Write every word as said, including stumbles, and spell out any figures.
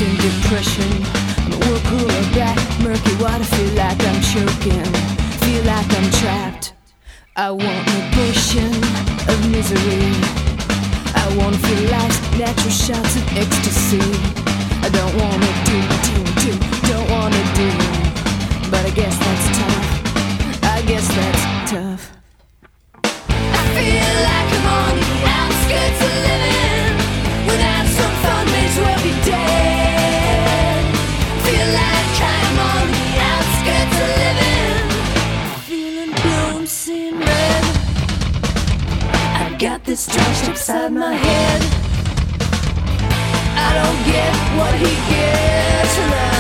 in depression. I'm a whirlpool of black, murky water. Feel like I'm choking, feel like I'm trapped. I want a potion of misery. I wanna feel life's natural shots of ecstasy. I don't wanna do, do, do, don't wanna do. But I guess that's tough, I guess that's tough. I feel like I'm on the outskirts of living. Without some fun, may as well be dead. Feel like I'm on the outskirts of living. Feeling blue, I'm seeing red. I got this charged upside my head. I don't get what he gets, and I